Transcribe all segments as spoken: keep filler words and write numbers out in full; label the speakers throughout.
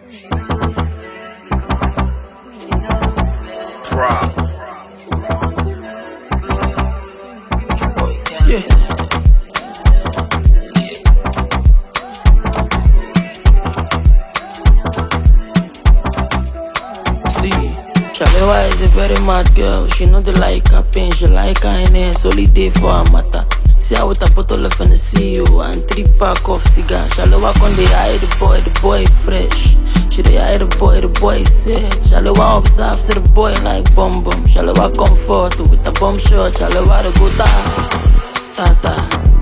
Speaker 1: Drop.
Speaker 2: Yeah. See, Shalewa is a very mad girl. She know the like her pain, she like her in her solely day for her matter. See her with a bottle of Hennessy and three pack of cigar. Shalewa con dey eye the boy, the boy fresh. She dey eye the boy, the boy set. Shalewa observe, see the boy like bum bum. Shalewa comfort with a bum shot. Shalewa dey go da ta ta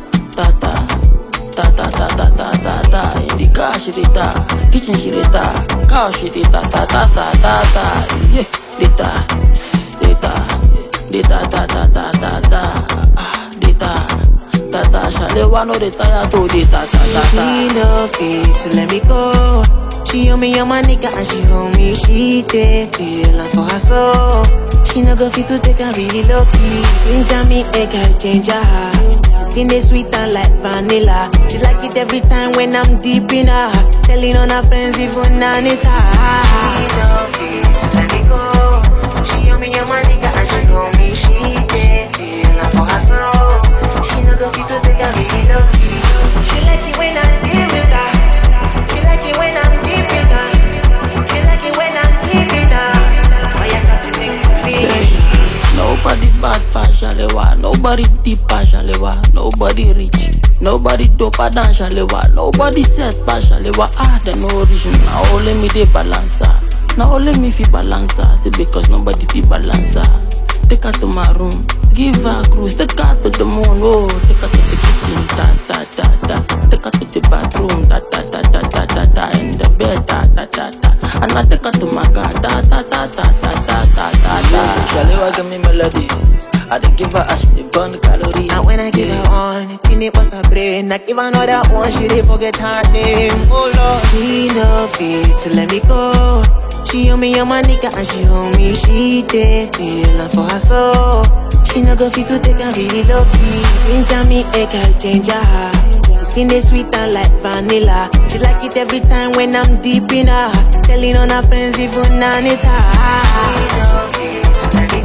Speaker 2: ta ta ta ta ta ta ta ta ta. In the car she dey ta, kitchen she dey ta, cow she dey ta ta ta ta ta ta. Yeah, dey ta, dey ta, dey ta ta ta ta ta ta. Ah, dey ta ta ta. Shalewa no dey tire to dey ta ta ta ta.
Speaker 3: She no fit to let me go. She hold me on my nigga and she hold me. She take feeling for her soul. She no go fit to take her really low key. Ginger me, egg her, change her heart. In the sweet and like vanilla. She like it every time when I'm deep in her. Telling on her friends even now it's her. She no fit to let me go. She hold me on my nigga and she hold me. She take feeling for her soul. She no go fit to take her really low key. She like it when I'm deep with her. She like it when I'm deep in her. She like it when I'm deep in her. Oh, you got to make me feel.
Speaker 2: Nobody bad pass Shalewa, nobody deep pass Shalewa, nobody rich, nobody doper than Shalewa, nobody set pass Shalewa. Ah, the no origin, now only me dey balance her, now only me fi balance her. See because nobody fi balance her. Take her to my room, give her a cruise, take her to the moon, oh, take her to the kitchen, da da da da, take her to the bathroom, da da da da da da da, in the bed, da da da da, and I take her to my car, da da da da da da da da da. Shalewa give me melodies, I dey give her ash, dey burn calories.
Speaker 3: And when I give her one, it in it was her brain. I give her another one, she dey forget her name. Oh Lord, she no fit to let me go. She hold me on my nigga and she hold me. She take feeling for her soul. She no go fit to take her really low key. Ginger me, egg her, change her heart. In the sweet and like vanilla. She like it every time when I'm deep in her. Telling on her friends even now it's her. She no fit to let me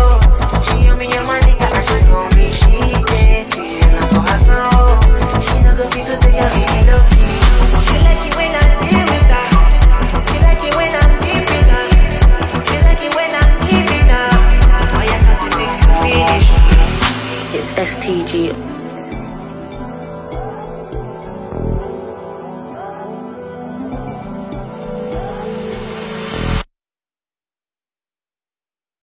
Speaker 3: go. She hold me on my nigga and she hold me. She take feeling for her soul. She no go fit to take her really low key. She like it when I'm deep with her. She like it when I'm deep in her. She like it when I'm deep in her. Oh, you got to make me feel.
Speaker 4: It's S T G.